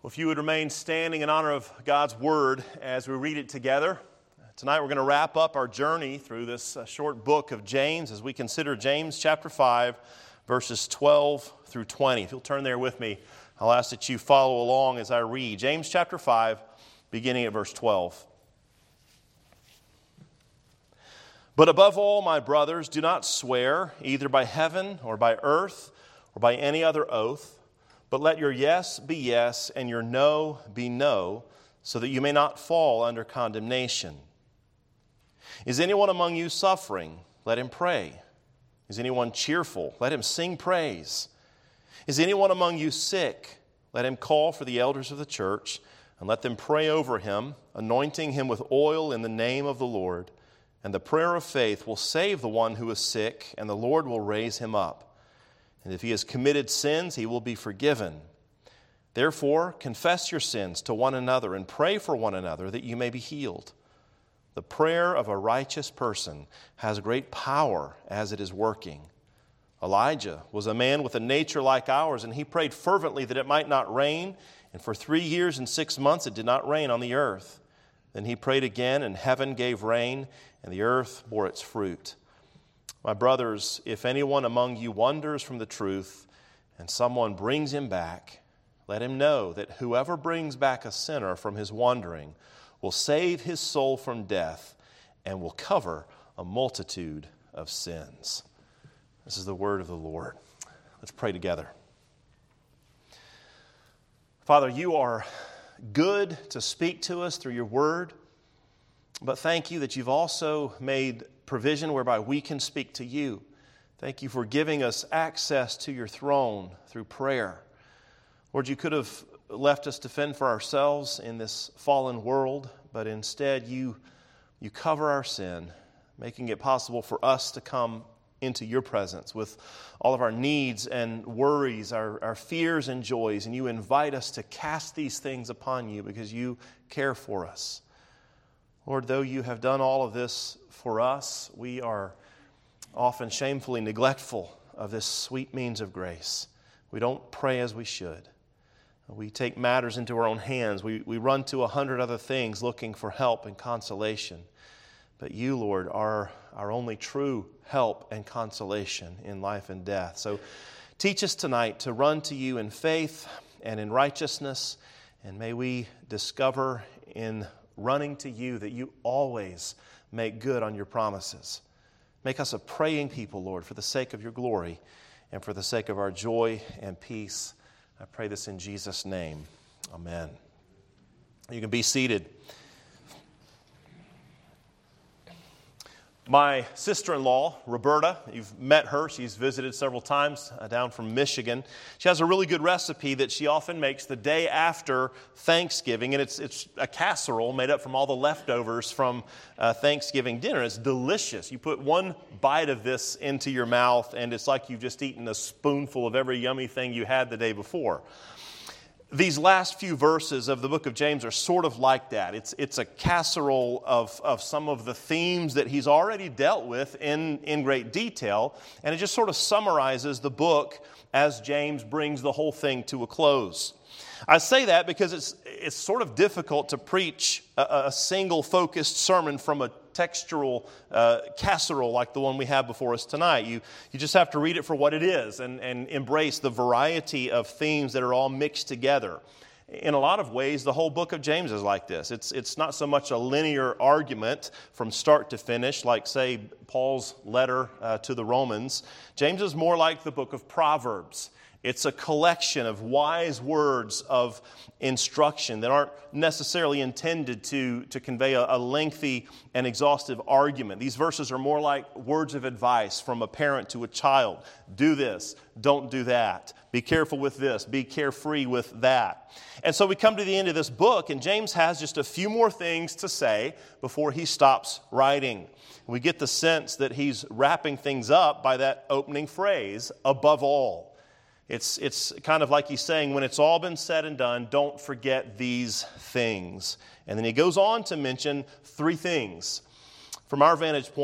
Well, if you would remain standing in honor of God's Word as we read it together. Tonight we're going to wrap up our journey through this short book of James as we consider James chapter 5, verses 12 through 20. If you'll turn there with me, I'll ask that you follow along as I read. James chapter 5, beginning at verse 12. But above all, my brothers, do not swear either by heaven or by earth or by any other oath, but let your yes be yes and your no be no, so that you may not fall under condemnation. Is anyone among you suffering? Let him pray. Is anyone cheerful? Let him sing praise. Is anyone among you sick? Let him call for the elders of the church, and let them pray over him, anointing him with oil in the name of the Lord. And the prayer of faith will save the one who is sick, and the Lord will raise him up. And if he has committed sins, he will be forgiven. Therefore, confess your sins to one another and pray for one another that you may be healed. The prayer of a righteous person has great power as it is working. Elijah was a man with a nature like ours, and he prayed fervently that it might not rain. And for 3 years and 6 months it did not rain on the earth. Then he prayed again, and heaven gave rain, and the earth bore its fruit. My brothers, if anyone among you wanders from the truth, and someone brings him back, let him know that whoever brings back a sinner from his wandering will save his soul from death and will cover a multitude of sins. This is the word of the Lord. Let's pray together. Father, you are good to speak to us through your word, but thank you that you've also made provision whereby we can speak to you. Thank you for giving us access to your throne through prayer. Lord, you could have left us to fend for ourselves in this fallen world, but instead you cover our sin, making it possible for us to come into your presence with all of our needs and worries, our fears and joys, and you invite us to cast these things upon you because you care for us. Lord, though you have done all of this for us, we are often shamefully neglectful of this sweet means of grace. We don't pray as we should. We take matters into our own hands. We run to 100 other things looking for help and consolation. But you, Lord, are our only true help and consolation in life and death. So teach us tonight to run to you in faith and in righteousness, and may we discover in running to you that you always make good on your promises. Make us a praying people, Lord, for the sake of your glory and for the sake of our joy and peace. I pray this in Jesus' name. Amen. You can be seated. My sister-in-law, Roberta, you've met her. She's visited several times down from Michigan. She has a really good recipe that she often makes the day after Thanksgiving, and it's a casserole made up from all the leftovers from Thanksgiving dinner. It's delicious. You put one bite of this into your mouth, and it's like you've just eaten a spoonful of every yummy thing you had the day before. These last few verses of the book of James are sort of like that. It's a casserole of some of the themes that he's already dealt with in great detail, and it just sort of summarizes the book as James brings the whole thing to a close. I say that because it's sort of difficult to preach a single focused sermon from a textural casserole like the one we have before us tonight. You just have to read it for what it is and embrace the variety of themes that are all mixed together. In a lot of ways, the whole book of James is like this. It's not so much a linear argument from start to finish, like, say, Paul's letter to the Romans. James is more like the book of Proverbs. It's a collection of wise words of instruction that aren't necessarily intended to convey a lengthy and exhaustive argument. These verses are more like words of advice from a parent to a child. Do this, don't do that. Be careful with this, be carefree with that. And so we come to the end of this book, and James has just a few more things to say before he stops writing. We get the sense that he's wrapping things up by that opening phrase, above all. It's kind of like he's saying, when it's all been said and done, don't forget these things. And then he goes on to mention 3 things. From our vantage point,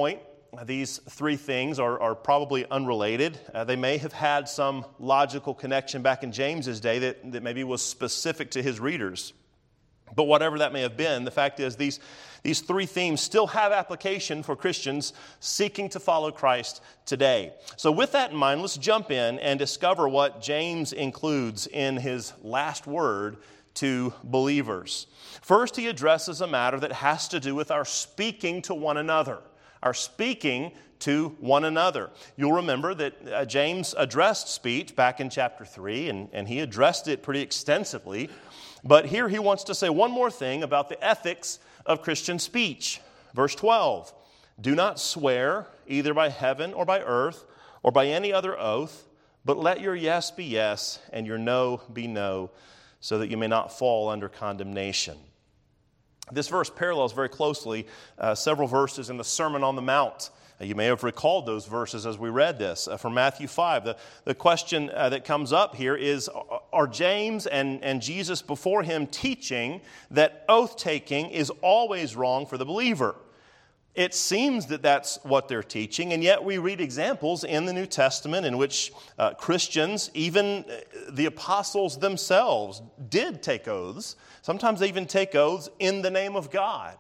these three things are probably unrelated. They may have had some logical connection back in James's day that maybe was specific to his readers. But whatever that may have been, the fact is these three themes still have application for Christians seeking to follow Christ today. So with that in mind, let's jump in and discover what James includes in his last word to believers. First, he addresses a matter that has to do with our speaking to one another. Our speaking to one another. You'll remember that James addressed speech back in chapter 3, and he addressed it pretty extensively. But here he wants to say one more thing about the ethics of Christian speech. Verse 12, do not swear either by heaven or by earth or by any other oath, but let your yes be yes and your no be no, so that you may not fall under condemnation. This verse parallels very closely several verses in the Sermon on the Mount. You may have recalled those verses as we read this from Matthew 5. The question that comes up here is, are James and Jesus before him teaching that oath-taking is always wrong for the believer? It seems that that's what they're teaching, and yet we read examples in the New Testament in which Christians, even the apostles themselves, did take oaths. Sometimes they even take oaths in the name of God.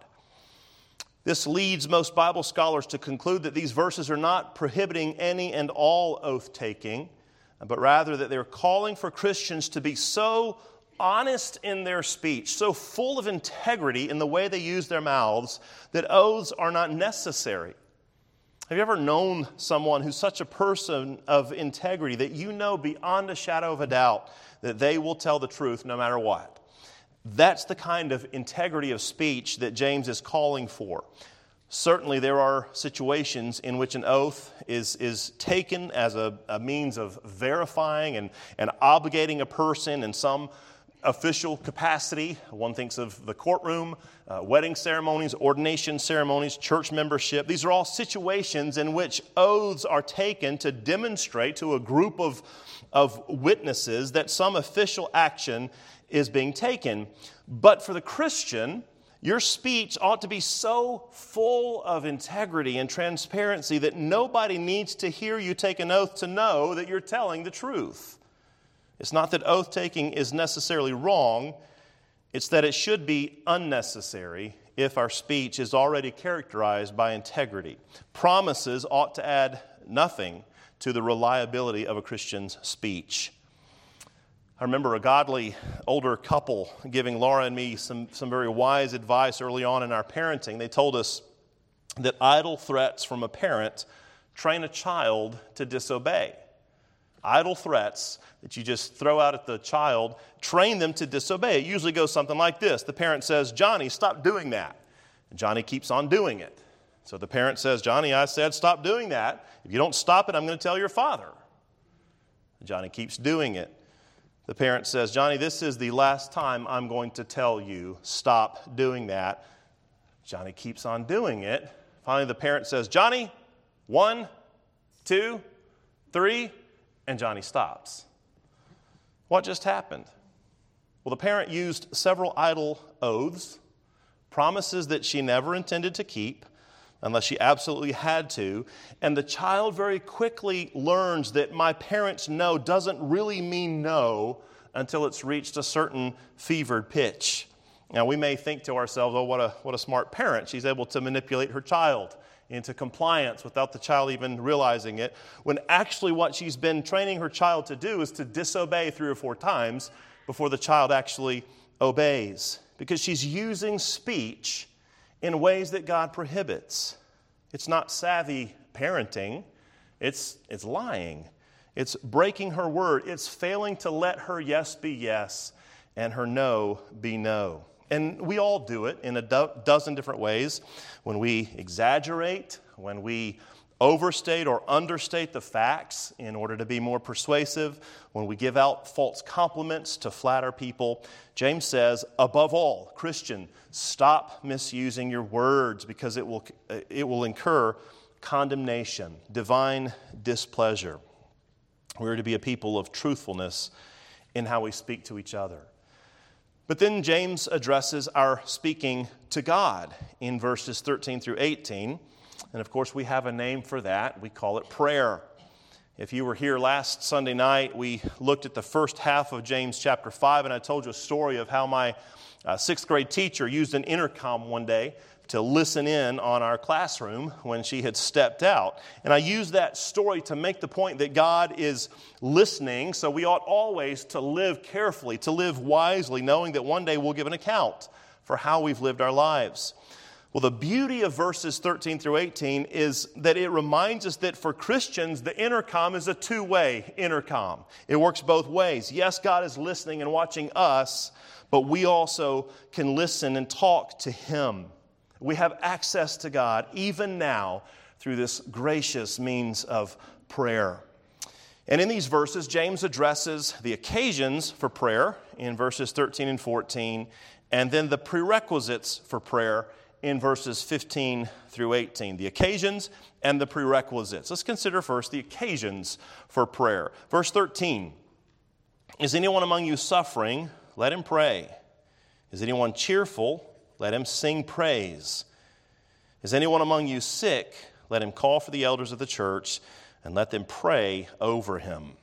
This leads most Bible scholars to conclude that these verses are not prohibiting any and all oath-taking, but rather that they're calling for Christians to be so honest in their speech, so full of integrity in the way they use their mouths, that oaths are not necessary. Have you ever known someone who's such a person of integrity that you know beyond a shadow of a doubt that they will tell the truth no matter what? That's the kind of integrity of speech that James is calling for. Certainly there are situations in which an oath is taken as a means of verifying and obligating a person in some official capacity. One thinks of the courtroom, wedding ceremonies, ordination ceremonies, church membership. These are all situations in which oaths are taken to demonstrate to a group of witnesses that some official action is being taken. But for the Christian, your speech ought to be so full of integrity and transparency that nobody needs to hear you take an oath to know that you're telling the truth. It's not that oath-taking is necessarily wrong, it's that it should be unnecessary if our speech is already characterized by integrity. Promises ought to add nothing to the reliability of a Christian's speech. I remember a godly older couple giving Laura and me some very wise advice early on in our parenting. They told us that idle threats from a parent train a child to disobey. Idle threats that you just throw out at the child train them to disobey. It usually goes something like this. The parent says, Johnny, stop doing that. And Johnny keeps on doing it. So the parent says, Johnny, I said stop doing that. If you don't stop it, I'm going to tell your father. And Johnny keeps doing it. The parent says, Johnny, this is the last time I'm going to tell you, stop doing that. Johnny keeps on doing it. Finally, the parent says, Johnny, 1, 2, 3, and Johnny stops. What just happened? Well, the parent used several idle oaths, promises that she never intended to keep, unless she absolutely had to. And the child very quickly learns that my parents no doesn't really mean no until it's reached a certain fevered pitch. Now, we may think to ourselves, oh, what a smart parent. She's able to manipulate her child into compliance without the child even realizing it, when actually what she's been training her child to do is to disobey 3 or 4 times before the child actually obeys. Because she's using speech in ways that God prohibits. It's not savvy parenting. It's lying. It's breaking her word. It's failing to let her yes be yes and her no be no. And we all do it in a dozen different ways. When we exaggerate, when we overstate or understate the facts in order to be more persuasive, when we give out false compliments to flatter people. James says, above all, Christian, stop misusing your words because it will incur condemnation, divine displeasure. We're to be a people of truthfulness in how we speak to each other. But then James addresses our speaking to God in verses 13 through 18. And of course, we have a name for that. We call it prayer. If you were here last Sunday night, we looked at the first half of James chapter 5, and I told you a story of how my sixth grade teacher used an intercom one day to listen in on our classroom when she had stepped out. And I used that story to make the point that God is listening, so we ought always to live carefully, to live wisely, knowing that one day we'll give an account for how we've lived our lives. Well, the beauty of verses 13 through 18 is that it reminds us that for Christians, the intercom is a two-way intercom. It works both ways. Yes, God is listening and watching us, but we also can listen and talk to Him. We have access to God even now through this gracious means of prayer. And in these verses, James addresses the occasions for prayer in verses 13 and 14, and then the prerequisites for prayer in verses 15 through 18. The occasions and the prerequisites. Let's consider first the occasions for prayer. Verse 13, is anyone among you suffering? Let him pray. Is anyone cheerful? Let him sing praise. Is anyone among you sick? Let him call for the elders of the church and let them pray over him.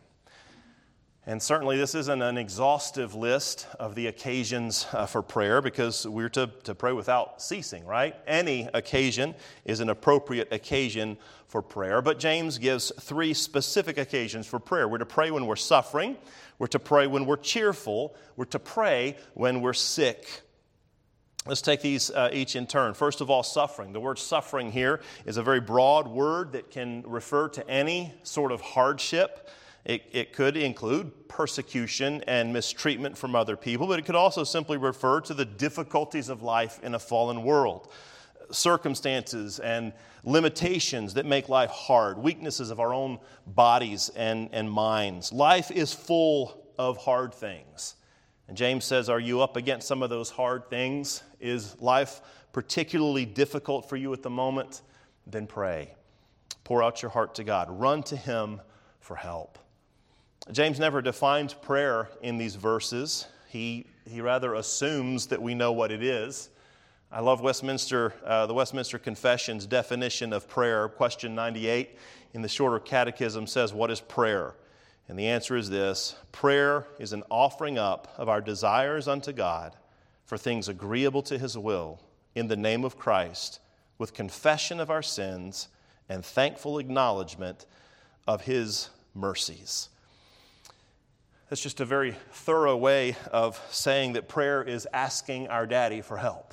And certainly this isn't an exhaustive list of the occasions for prayer, because we're to pray without ceasing, right? Any occasion is an appropriate occasion for prayer. But James gives three specific occasions for prayer. We're to pray when we're suffering. We're to pray when we're cheerful. We're to pray when we're sick. Let's take these each in turn. First of all, suffering. The word suffering here is a very broad word that can refer to any sort of hardship. It could include persecution and mistreatment from other people, but it could also simply refer to the difficulties of life in a fallen world. Circumstances and limitations that make life hard, weaknesses of our own bodies and minds. Life is full of hard things. And James says, are you up against some of those hard things? Is life particularly difficult for you at the moment? Then pray. Pour out your heart to God. Run to Him for help. James never defines prayer in these verses. He rather assumes that we know what it is. I love the Westminster Confession's definition of prayer. Question 98 in the Shorter Catechism says, what is prayer? And the answer is this: prayer is an offering up of our desires unto God for things agreeable to His will in the name of Christ, with confession of our sins and thankful acknowledgement of His mercies. That's just a very thorough way of saying that prayer is asking our daddy for help.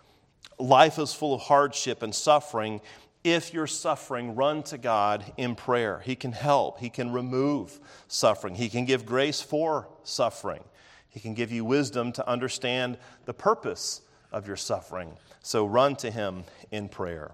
Life is full of hardship and suffering. If you're suffering, run to God in prayer. He can help. He can remove suffering. He can give grace for suffering. He can give you wisdom to understand the purpose of your suffering. So run to Him in prayer.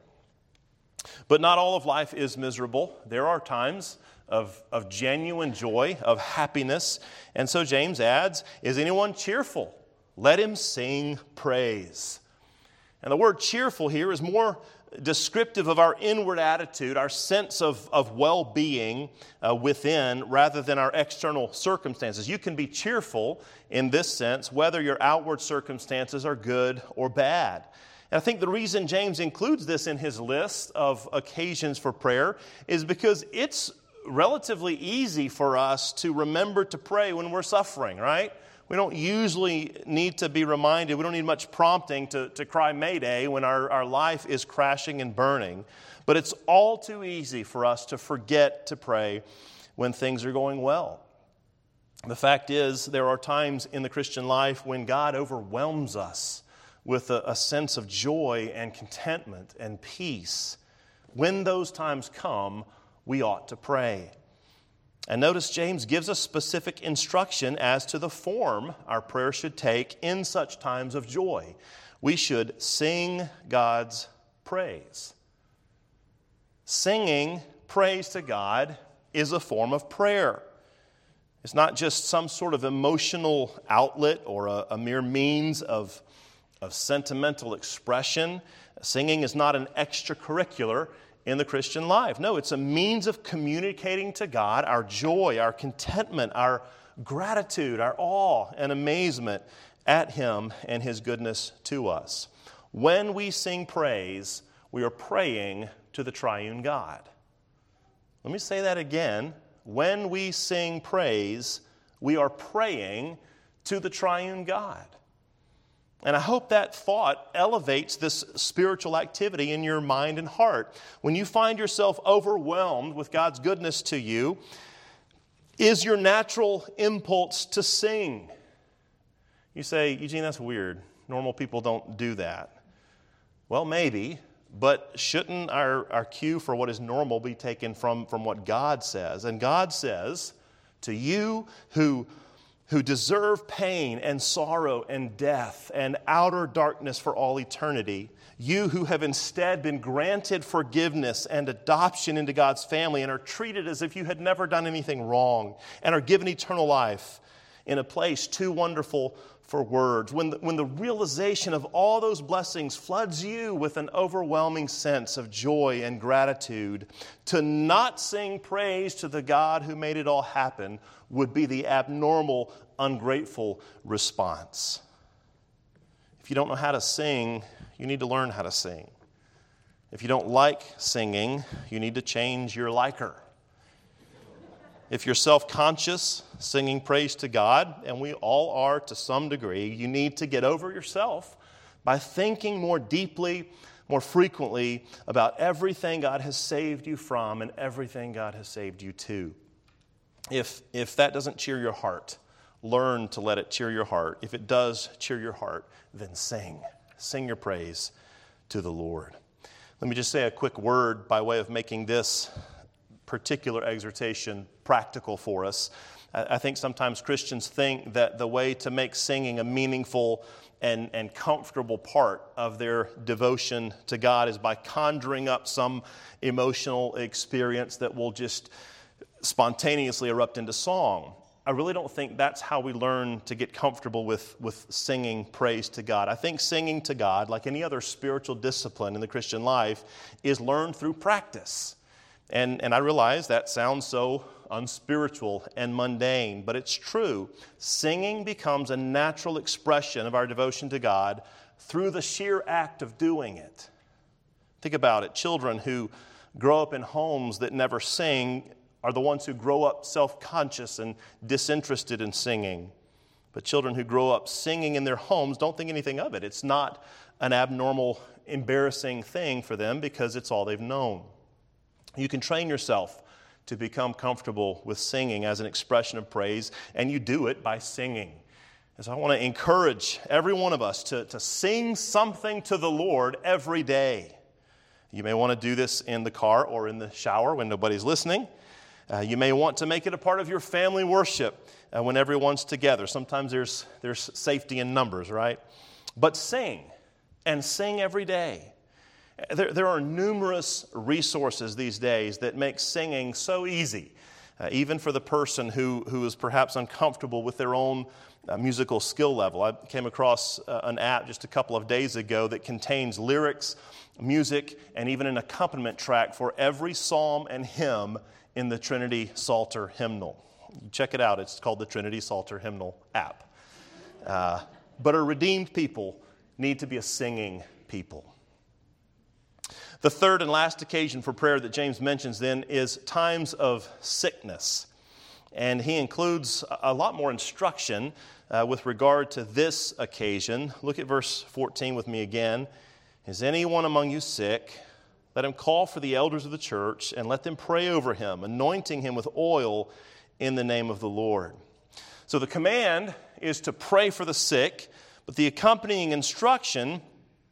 But not all of life is miserable. There are times of genuine joy, of happiness. And so James adds, is anyone cheerful? Let him sing praise. And the word cheerful here is more descriptive of our inward attitude, our sense of well-being within, rather than our external circumstances. You can be cheerful in this sense, whether your outward circumstances are good or bad. And I think the reason James includes this in his list of occasions for prayer is because it's relatively easy for us to remember to pray when we're suffering, right? We don't usually need to be reminded. We don't need much prompting to cry Mayday when our life is crashing and burning. But it's all too easy for us to forget to pray when things are going well. The fact is, there are times in the Christian life when God overwhelms us with a sense of joy and contentment and peace. When those times come, we ought to pray. And notice James gives us specific instruction as to the form our prayer should take in such times of joy. We should sing God's praise. Singing praise to God is a form of prayer. It's not just some sort of emotional outlet or a mere means of sentimental expression. Singing is not an extracurricular in the Christian life. No, it's a means of communicating to God our joy, our contentment, our gratitude, our awe and amazement at Him and His goodness to us. When we sing praise, we are praying to the triune God. Let me say that again. When we sing praise, we are praying to the triune God. And I hope that thought elevates this spiritual activity in your mind and heart. When you find yourself overwhelmed with God's goodness to you, is your natural impulse to sing? You say, Eugene, that's weird. Normal people don't do that. Well, maybe, but shouldn't our cue for what is normal be taken from what God says? And God says, to you who deserve pain and sorrow and death and outer darkness for all eternity, you who have instead been granted forgiveness and adoption into God's family and are treated as if you had never done anything wrong and are given eternal life in a place too wonderful for words. When the realization of all those blessings floods you with an overwhelming sense of joy and gratitude, to not sing praise to the God who made it all happen would be the abnormal, ungrateful response. If you don't know how to sing, you need to learn how to sing. If you don't like singing, you need to change your liker. If you're self-conscious, singing praise to God, and we all are to some degree, you need to get over yourself by thinking more deeply, more frequently about everything God has saved you from and everything God has saved you to. If that doesn't cheer your heart, learn to let it cheer your heart. If it does cheer your heart, then sing. Sing your praise to the Lord. Let me just say a quick word by way of making this particular exhortation practical for us. I think sometimes Christians think that the way to make singing a meaningful and comfortable part of their devotion to God is by conjuring up some emotional experience that will just spontaneously erupt into song. I really don't think that's how we learn to get comfortable with singing praise to God. I think singing to God, like any other spiritual discipline in the Christian life, is learned through practice. And I realize that sounds so unspiritual and mundane, but it's true. Singing becomes a natural expression of our devotion to God through the sheer act of doing it. Think about it. Children who grow up in homes that never sing are the ones who grow up self-conscious and disinterested in singing. But children who grow up singing in their homes don't think anything of it. It's not an abnormal, embarrassing thing for them because it's all they've known. You can train yourself to become comfortable with singing as an expression of praise, and you do it by singing. And so I want to encourage every one of us to sing something to the Lord every day. You may want to do this in the car or in the shower when nobody's listening. You may want to make it a part of your family worship when everyone's together. Sometimes there's safety in numbers, right? But sing, and sing every day. There are numerous resources these days that make singing so easy, even for the person who is perhaps uncomfortable with their own musical skill level. I came across an app just a couple of days ago that contains lyrics, music, and even an accompaniment track for every psalm and hymn in the Trinity Psalter Hymnal. Check it out. It's called the Trinity Psalter Hymnal app. But a redeemed people need to be a singing people. The third and last occasion for prayer that James mentions then is times of sickness. And he includes a lot more instruction with regard to this occasion. Look at verse 14 with me again. Is anyone among you sick? Let him call for the elders of the church and let them pray over him, anointing him with oil in the name of the Lord. So the command is to pray for the sick, but the accompanying instruction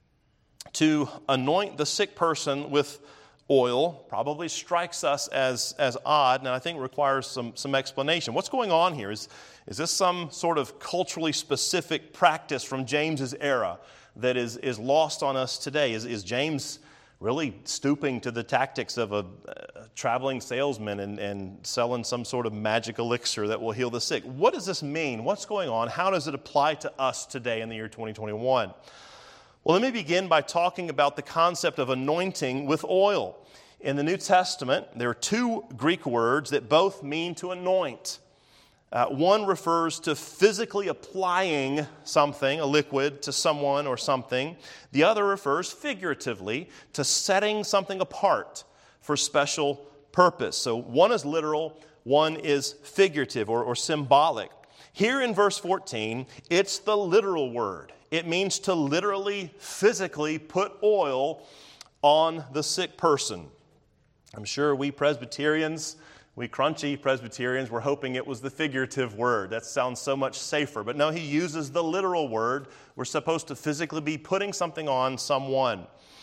to anoint the sick person with oil probably strikes us as odd, and I think requires some explanation. What's going on here? Is this some sort of culturally specific practice from James's era that is lost on us today? Is James really stooping to the tactics of a traveling salesman and selling some sort of magic elixir that will heal the sick? What does this mean? What's going on? How does it apply to us today in the year 2021? Well, let me begin by talking about the concept of anointing with oil. In the New Testament, there are two Greek words that both mean to anoint. One refers to physically applying something, a liquid, to someone or something. The other refers figuratively to setting something apart for special purpose. So one is literal, one is figurative or symbolic. Here in verse 14, it's the literal word. It means to literally, physically put oil on the sick person. I'm sure we Presbyterians, we crunchy Presbyterians, were hoping it was the figurative word. That sounds so much safer. But no, he uses the literal word. We're supposed to physically be putting something on someone.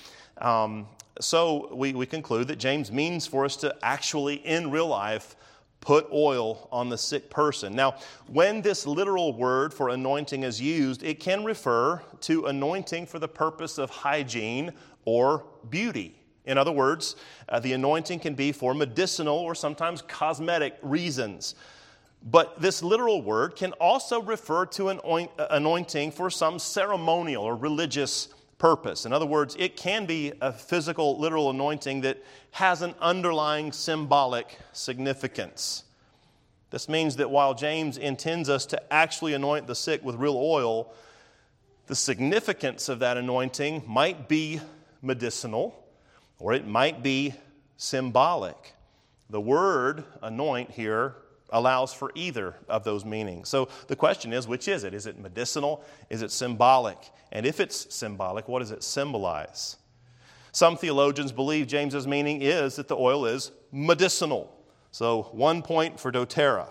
So we conclude that James means for us to actually, in real life, put oil on the sick person. Now, when this literal word for anointing is used, it can refer to anointing for the purpose of hygiene or beauty. In other words, the anointing can be for medicinal or sometimes cosmetic reasons. But this literal word can also refer to an anointing for some ceremonial or religious purpose. In other words, it can be a physical, literal anointing that has an underlying symbolic significance. This means that while James intends us to actually anoint the sick with real oil, the significance of that anointing might be medicinal, or it might be symbolic. The word anoint here allows for either of those meanings. So the question is, which is it? Is it medicinal? Is it symbolic? And if it's symbolic, what does it symbolize? Some theologians believe James's meaning is that the oil is medicinal. So 1 point for doTERRA.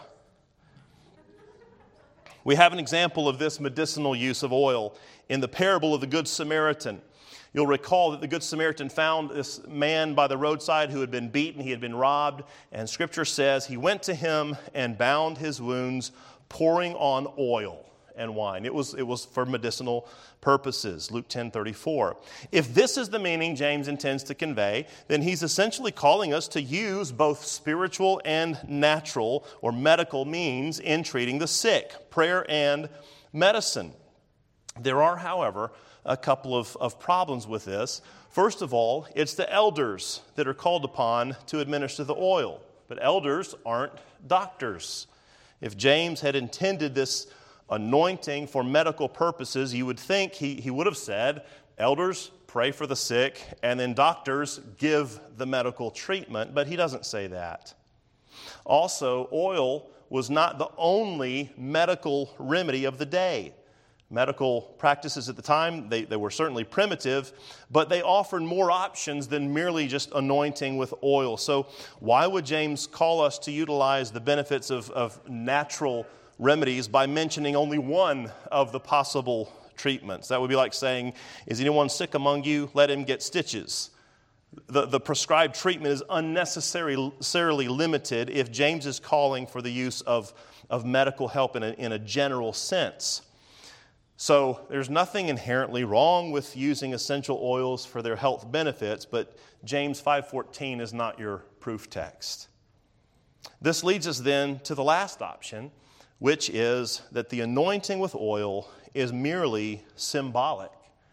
We have an example of this medicinal use of oil in the parable of the Good Samaritan. You'll recall that the Good Samaritan found this man by the roadside who had been beaten, he had been robbed, and Scripture says he went to him and bound his wounds, pouring on oil and wine. It was for medicinal purposes, Luke 10:34. If this is the meaning James intends to convey, then he's essentially calling us to use both spiritual and natural or medical means in treating the sick, prayer and medicine. There are, however, a couple of problems with this. First of all, it's the elders that are called upon to administer the oil. But elders aren't doctors. If James had intended this anointing for medical purposes, you would think he would have said, elders, pray for the sick, and then doctors give the medical treatment. But he doesn't say that. Also, oil was not the only medical remedy of the day. Medical practices at the time, they were certainly primitive, but they offered more options than merely just anointing with oil. So why would James call us to utilize the benefits of natural remedies by mentioning only one of the possible treatments? That would be like saying, is anyone sick among you? Let him get stitches. The prescribed treatment is unnecessarily limited if James is calling for the use of medical help in a general sense. So there's nothing inherently wrong with using essential oils for their health benefits, but James 5:14 is not your proof text. This leads us then to the last option, which is that the anointing with oil is merely symbolic.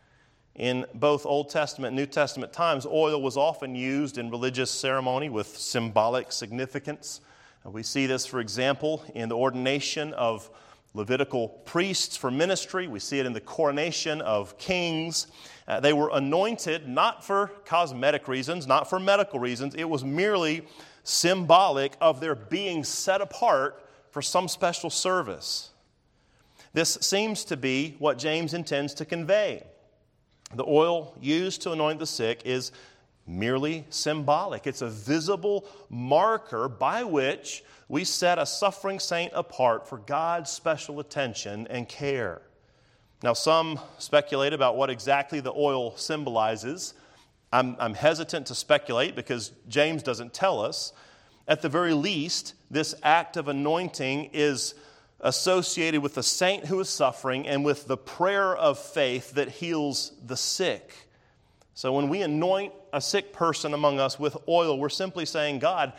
In both Old Testament and New Testament times, oil was often used in religious ceremony with symbolic significance. We see this, for example, in the ordination of Levitical priests for ministry. We see it in the coronation of kings. They were anointed not for cosmetic reasons, not for medical reasons. It was merely symbolic of their being set apart for some special service. This seems to be what James intends to convey. The oil used to anoint the sick is merely symbolic. It's a visible marker by which we set a suffering saint apart for God's special attention and care. Now, some speculate about what exactly the oil symbolizes. I'm hesitant to speculate because James doesn't tell us. At the very least, this act of anointing is associated with the saint who is suffering and with the prayer of faith that heals the sick. So when we anoint a sick person among us with oil, we're simply saying, God,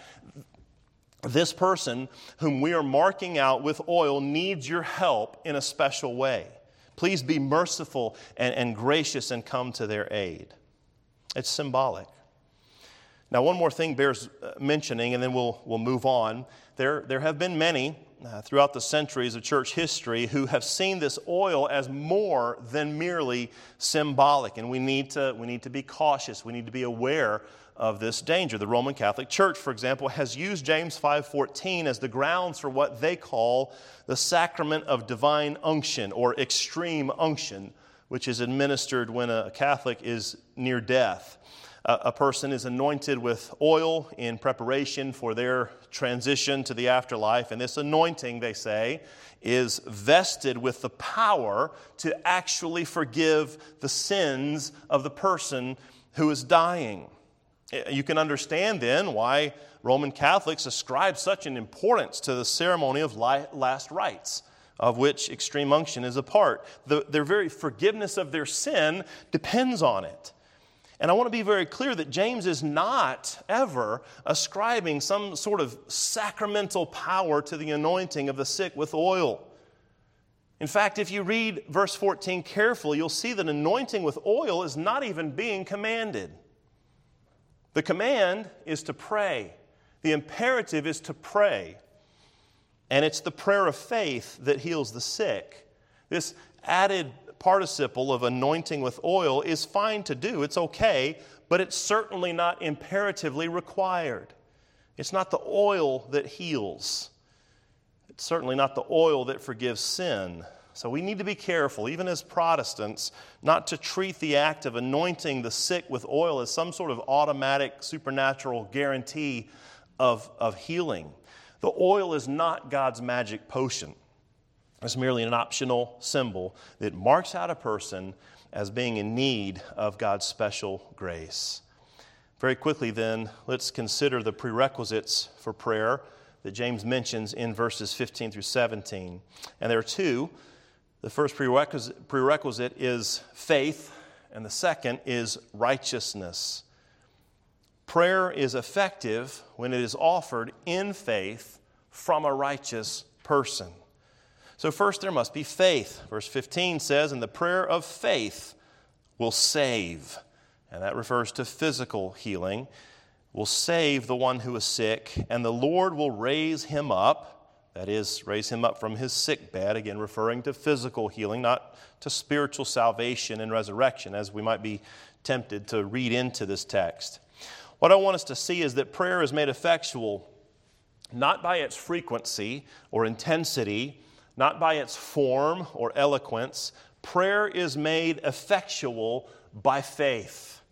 this person whom we are marking out with oil needs your help in a special way. Please be merciful and gracious and come to their aid. It's symbolic. Now, one more thing bears mentioning, and then we'll move on. There have been many throughout the centuries of church history who have seen this oil as more than merely symbolic. And we need to be cautious. We need to be aware of this danger. The Roman Catholic Church, for example, has used James 5:14 as the grounds for what they call the sacrament of divine unction or extreme unction, which is administered when a Catholic is near death. A person is anointed with oil in preparation for their transition to the afterlife, and this anointing, they say, is vested with the power to actually forgive the sins of the person who is dying. You can understand then why Roman Catholics ascribe such an importance to the ceremony of last rites, of which extreme unction is a part. Their very forgiveness of their sin depends on it. And I want to be very clear that James is not ever ascribing some sort of sacramental power to the anointing of the sick with oil. In fact, if you read verse 14 carefully, you'll see that anointing with oil is not even being commanded. The command is to pray. The imperative is to pray. And it's the prayer of faith that heals the sick. This added participle of anointing with oil is fine to do. It's okay, but it's certainly not imperatively required. It's not the oil that heals. It's certainly not the oil that forgives sin. So we need to be careful, even as Protestants, not to treat the act of anointing the sick with oil as some sort of automatic supernatural guarantee of healing. The oil is not God's magic potion. It's merely an optional symbol that marks out a person as being in need of God's special grace. Very quickly then, let's consider the prerequisites for prayer that James mentions in verses 15 through 17. And there are two. The first prerequisite is faith, and the second is righteousness. Prayer is effective when it is offered in faith from a righteous person. So first there must be faith. Verse 15 says, "And the prayer of faith will save." And that refers to physical healing. Will save the one who is sick, and the Lord will raise him up. That is, raise him up from his sick bed, again referring to physical healing, not to spiritual salvation and resurrection, as we might be tempted to read into this text. What I want us to see is that prayer is made effectual not by its frequency or intensity, not by its form or eloquence. Prayer is made effectual by faith.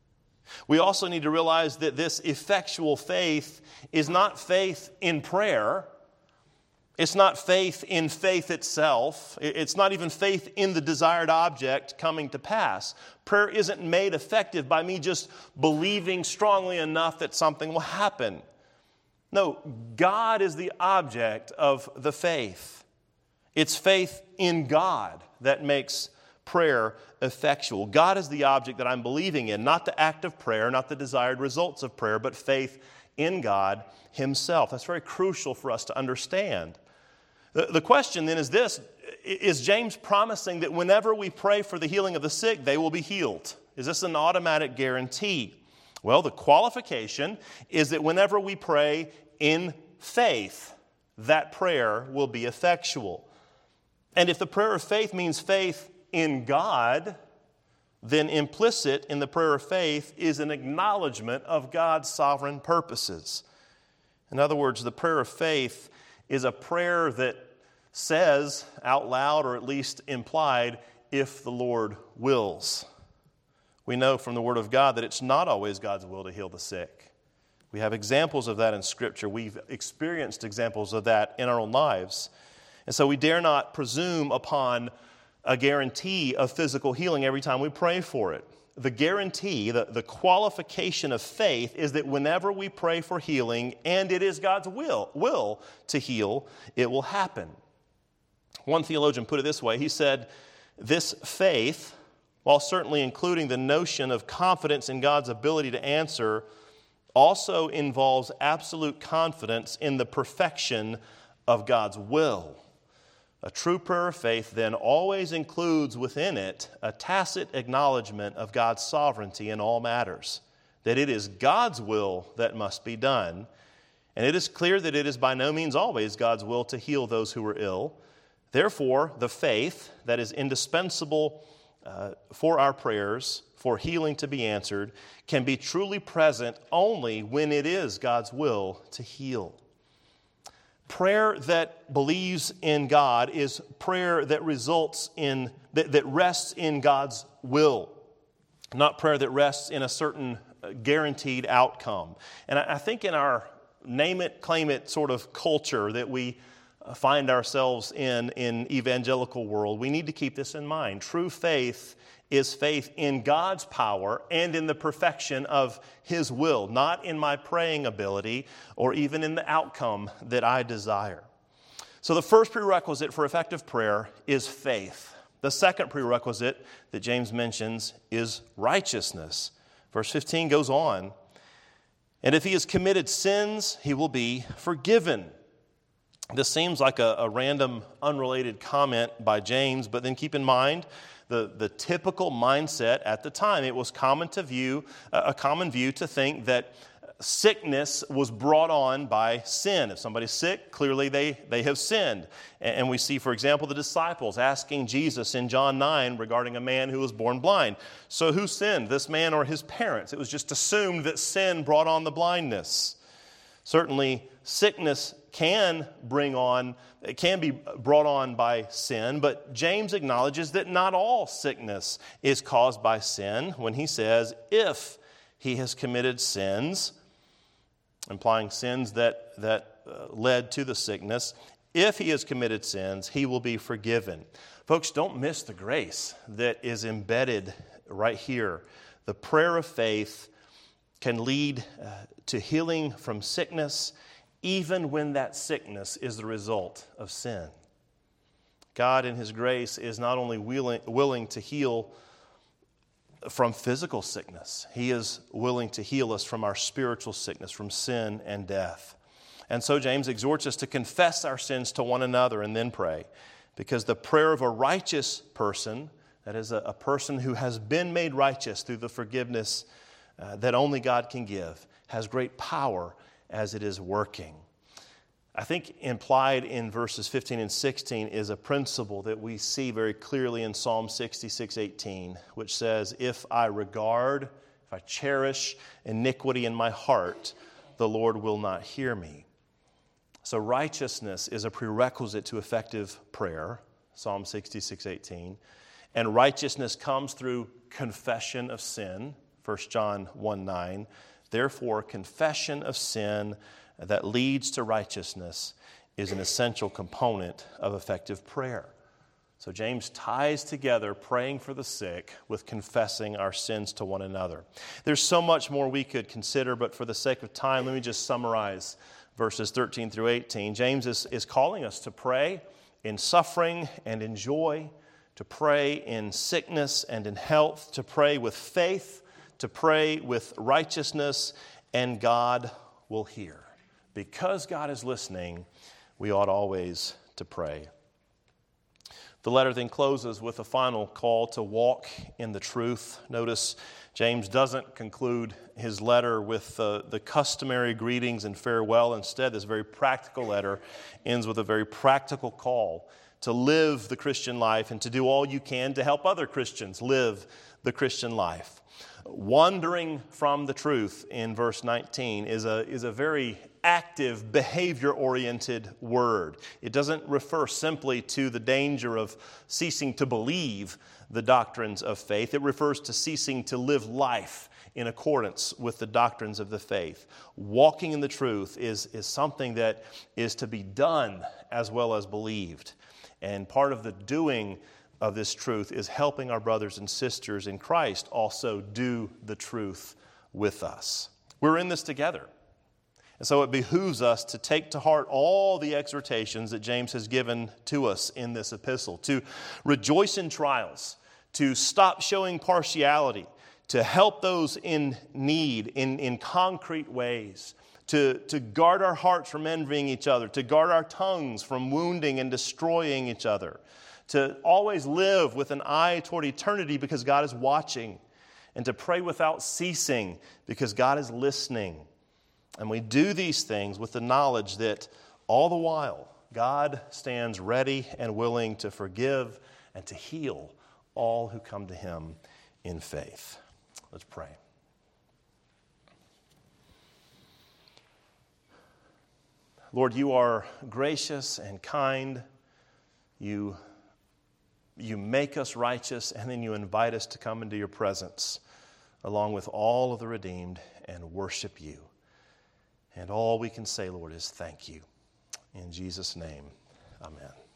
We also need to realize that this effectual faith is not faith in prayer. It's not faith in faith itself. It's not even faith in the desired object coming to pass. Prayer isn't made effective by me just believing strongly enough that something will happen. No, God is the object of the faith. It's faith in God that makes prayer effectual. God is the object that I'm believing in, not the act of prayer, not the desired results of prayer, but faith in God Himself. That's very crucial for us to understand. The question then is this: is James promising that whenever we pray for the healing of the sick, they will be healed? Is this an automatic guarantee? Well, the qualification is that whenever we pray in faith, that prayer will be effectual. And if the prayer of faith means faith in God, then implicit in the prayer of faith is an acknowledgement of God's sovereign purposes. In other words, the prayer of faith is a prayer that says out loud, or at least implied, if the Lord wills. We know from the Word of God that it's not always God's will to heal the sick. We have examples of that in Scripture. We've experienced examples of that in our own lives. And so we dare not presume upon a guarantee of physical healing every time we pray for it. The guarantee, the qualification of faith is that whenever we pray for healing, and it is God's will to heal, it will happen. One theologian put it this way. He said, this faith, while certainly including the notion of confidence in God's ability to answer, also involves absolute confidence in the perfection of God's will. A true prayer of faith then always includes within it a tacit acknowledgement of God's sovereignty in all matters, that it is God's will that must be done. And it is clear that it is by no means always God's will to heal those who are ill. Therefore, the faith that is indispensable for our prayers, for healing to be answered, can be truly present only when it is God's will to heal. Prayer that believes in God is prayer that results in, that rests in God's will, not prayer that rests in a certain guaranteed outcome. And I think in our name it, claim it sort of culture that we find ourselves in evangelical world, we need to keep this in mind. True faith is faith in God's power and in the perfection of His will, not in my praying ability or even in the outcome that I desire. So the first prerequisite for effective prayer is faith. The second prerequisite that James mentions is righteousness. Verse 15 goes on, and if he has committed sins, he will be forgiven. This seems like a random, unrelated comment by James, but then keep in mind the typical mindset at the time. It was a common view to think that sickness was brought on by sin. If somebody's sick, clearly they have sinned. And we see, for example, the disciples asking Jesus in John 9 regarding a man who was born blind. So who sinned, this man or his parents? It was just assumed that sin brought on the blindness. Certainly, sickness can be brought on by sin, but James acknowledges that not all sickness is caused by sin when he says, if he has committed sins, implying sins that led to the sickness, if he has committed sins, he will be forgiven. Folks, don't miss the grace that is embedded right here. The prayer of faith can lead to healing from sickness, even when that sickness is the result of sin. God in His grace is not only willing to heal from physical sickness, He is willing to heal us from our spiritual sickness, from sin and death. And so James exhorts us to confess our sins to one another and then pray, because the prayer of a righteous person, that is a person who has been made righteous through the forgiveness that only God can give, has great power as it is working. I think implied in verses 15 and 16 is a principle that we see very clearly in Psalm 66:18, which says, if I cherish iniquity in my heart, the Lord will not hear me. So righteousness is a prerequisite to effective prayer, Psalm 66:18. And righteousness comes through confession of sin, 1 John 1:9. Therefore, confession of sin that leads to righteousness is an essential component of effective prayer. So James ties together praying for the sick with confessing our sins to one another. There's so much more we could consider, but for the sake of time, let me just summarize verses 13 through 18. James is calling us to pray in suffering and in joy, to pray in sickness and in health, to pray with faith, to pray with righteousness, and God will hear. Because God is listening, we ought always to pray. The letter then closes with a final call to walk in the truth. Notice James doesn't conclude his letter with the customary greetings and farewell. Instead, this very practical letter ends with a very practical call to live the Christian life and to do all you can to help other Christians live the Christian life. Wandering from the truth in verse 19 is a very active, behavior-oriented word. It doesn't refer simply to the danger of ceasing to believe the doctrines of faith. It refers to ceasing to live life in accordance with the doctrines of the faith. Walking in the truth is something that is to be done as well as believed. And part of the doing of this truth is helping our brothers and sisters in Christ also do the truth with us. We're in this together. And so it behooves us to take to heart all the exhortations that James has given to us in this epistle, to rejoice in trials, to stop showing partiality, to help those in need in concrete ways, to guard our hearts from envying each other, to guard our tongues from wounding and destroying each other, to always live with an eye toward eternity because God is watching, and to pray without ceasing because God is listening. And we do these things with the knowledge that all the while, God stands ready and willing to forgive and to heal all who come to him in faith. Let's pray. Lord, you are gracious and kind. You make us righteous, and then you invite us to come into your presence along with all of the redeemed and worship you. And all we can say, Lord, is thank you. In Jesus' name, amen.